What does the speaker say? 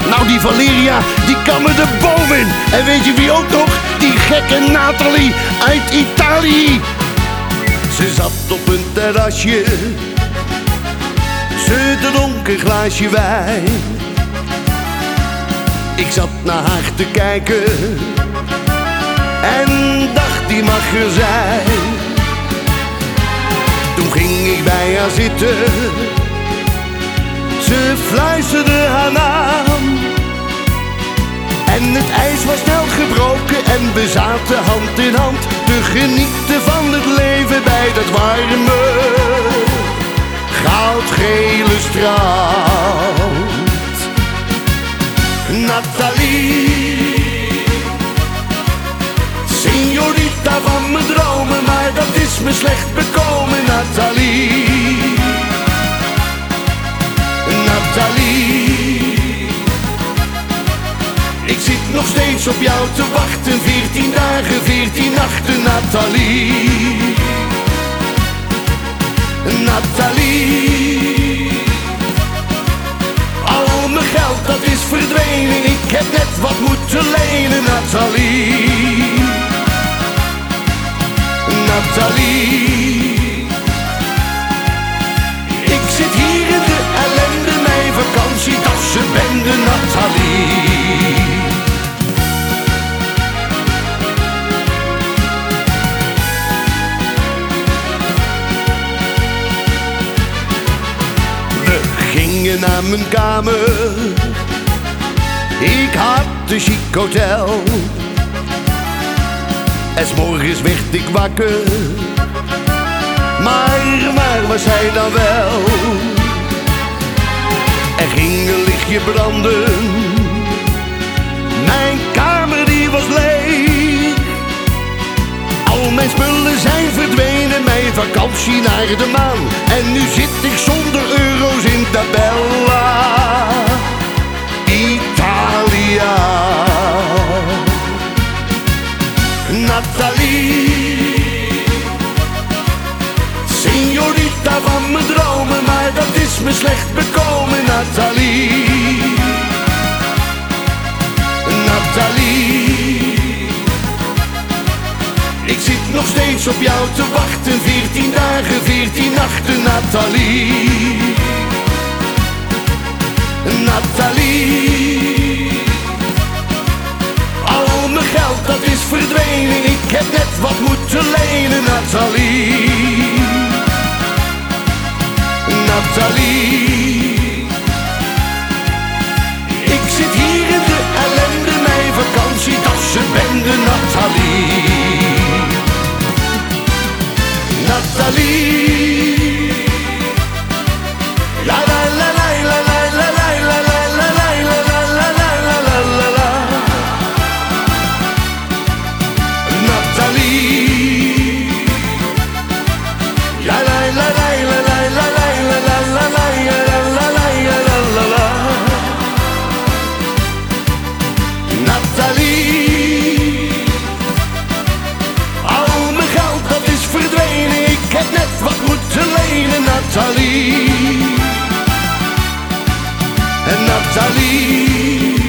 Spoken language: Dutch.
Nou, die Valeria, die kan me de boom in. En weet je wie ook nog? Die gekke Nathalie uit Italië. Ze zat op een terrasje, ze dronk een glaasje wijn. Ik zat naar haar te kijken en dacht, die mag er zijn. Toen ging ik bij haar zitten, ze fluisterde haar naam. En het ijs was snel gebroken en we zaten hand in hand te genieten van het leven bij dat warme, goudgele strand. Nathalie, signorita van mijn dromen, maar dat is me slecht bekomen. Nathalie, Nathalie, ik zit nog steeds op jou te wachten. 14 dagen, 14 nachten, Nathalie, Nathalie. Al mijn geld dat is verdwenen, ik heb net wat moeten lenen. Nathalie, Nathalie, ik zit hier in de ellende, mijn vakantie, dat is een bende. Nathalie, we gingen naar mijn kamer, ik had een chic hotel. En 's morgens werd ik wakker, maar waar was hij dan wel? Er ging een lichtje branden, mijn kamer die was leeg. Al mijn spullen zijn verdwenen, mijn vakantie naar de maan. En nu zit ik zonder euro's in Tabella Italia. Nathalie, signorita van mijn dromen, maar dat is me slecht bekomen. Nathalie, Nathalie, ik zit nog steeds op jou te wachten. 14 dagen, 14 nachten, Nathalie, Nathalie. Al mijn geld dat is verdwenen, ik heb net wat moeten lenen. Nathalie, Nathalie, ik zit hier in de ellende, mijn vakantie, dat is een bende. Nathalie, Nathalie, la la la la la la la la la la la la la la la la. Nathalie, la la la la la la la la la la la la. Nathalie, al mijn geld dat is verdwenen, ik heb net wat moeten lenen. Nathalie, Nathalie.